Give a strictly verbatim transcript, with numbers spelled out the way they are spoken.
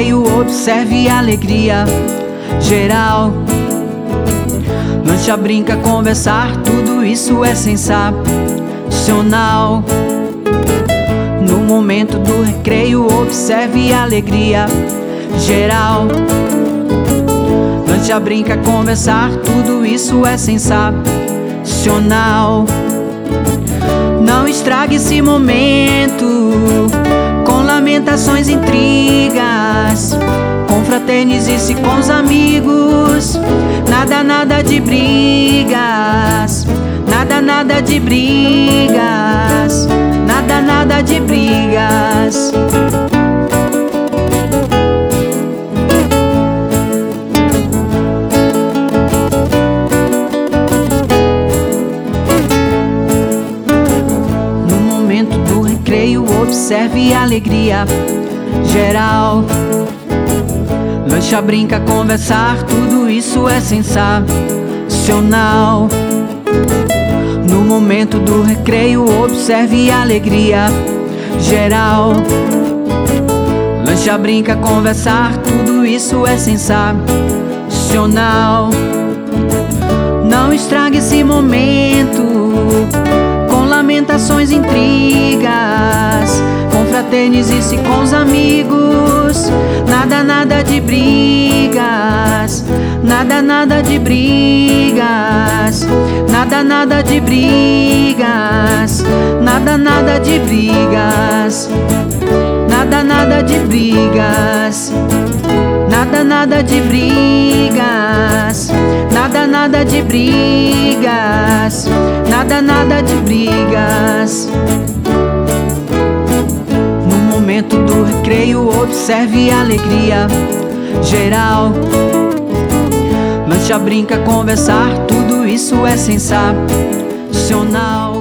recreio, observe a alegria geral. Lancha, brinca, conversar, tudo isso é sensacional. No momento do recreio, observe a alegria geral. Lancha, brinca, conversar, tudo isso é sensacional. Não estrague esse momento com lamentações, intrigas. Confraternize-se com os amigos. Nada, nada de brigas. Nada, nada de brigas. Nada, nada de brigas. No momento do recreio, observe a alegria geral. Lancha, brinca, conversar, tudo isso é sensacional. No momento do recreio, observe a alegria geral. Lancha, brinca, conversar, tudo isso é sensacional. Não estrague esse momento com lamentações, intrigas. Confraternize-se com os amigos. Nada, nada de brigas. Nada, nada de brigas. Nada, nada de brigas. Nada, nada de brigas. Nada, nada de brigas. Nada, nada de brigas. Nada, nada de brigas. Nada, nada de brigas. No momento do recreio, observe a alegria geral. Lancha, brinca, conversar, tudo isso é sensacional.